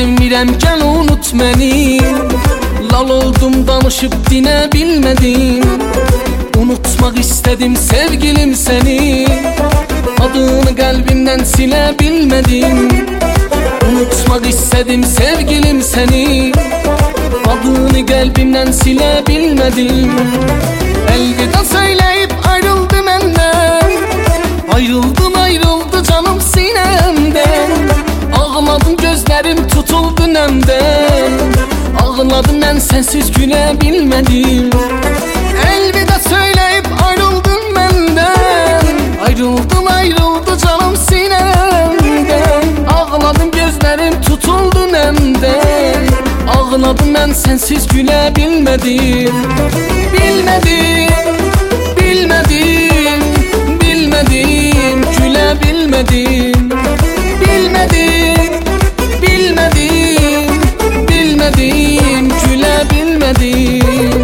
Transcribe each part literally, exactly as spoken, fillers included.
sevmirəm, gəl unut məni. Lal oldum, danışıb dinə bilmədim. Unutmaq istədim sevgilim səni, adını qəlbimdən silə bilmədim. Unutmaq istədim sevgilim səni, adını qəlbimdən silə bilmədim. Əlvida söyləyib ayrıldı məndən, ayrıldın ayrıldı canım sinəmdən. Ağladım, gözlərim tutuldu nəmdən, ağladım, mən sənsiz gülə bilmədim. Əlvida söyləyib ayrıldın məndən, ayrıldın ayrıldı canım sinəmdən. Ağladım, gözlərim tutuldu nəmdən, ağladım, mən sənsiz gülə bilmədim. Bilmədim, bilmədim, bilmədim, gülə bilmədim. Bilmədim, bilmədim, bilmədim, gülə bilmədim.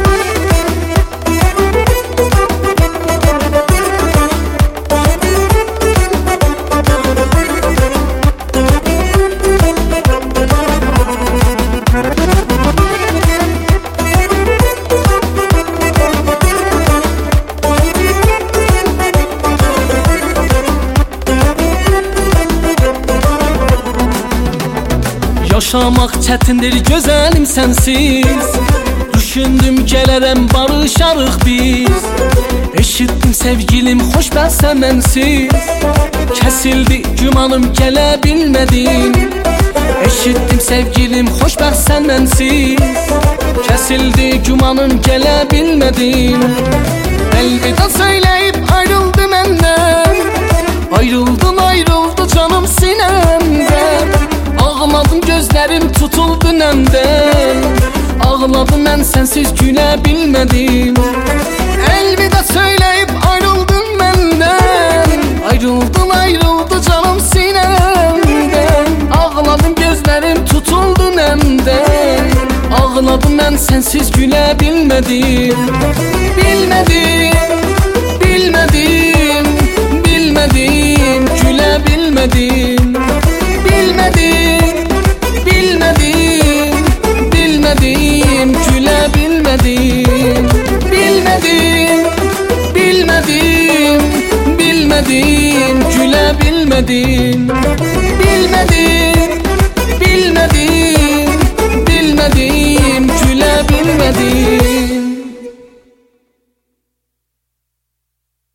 Yaşamaq çətindir gözəlim sənsiz, düşündüm gələrəm barışarıq biz. Eşitdim sevgilim xoşbəxtsən mənsiz, kəsildi gümanım gələ bilmədim. Eşitdim sevgilim xoşbəxtsən mənsiz, kəsildi gümanım gələ bilmədim. Əlvida söyləyib ayrıldı məndən, ayrıldın ayrıldı canım sinəmdən. Ağladım, gözlərim tutuldu nəmdən, ağladım, mən sənsiz gülə bilmədim. Əlvida söyləyib ayrıldın məndən, ayrıldın ayrıldı canım sinəmdən. Ağladım, gözlərim tutuldu nəmdən, ağladım, mən sənsiz gülə bilmədim. Bilmədim, bilmədim, bilmədim, gülə bilmədim. Bilmədim, bilmədim, bilmədim, gülə bilmədim. Bilmədim, bilmədim, bilmədim, gülə bilmədim. Bilmədim.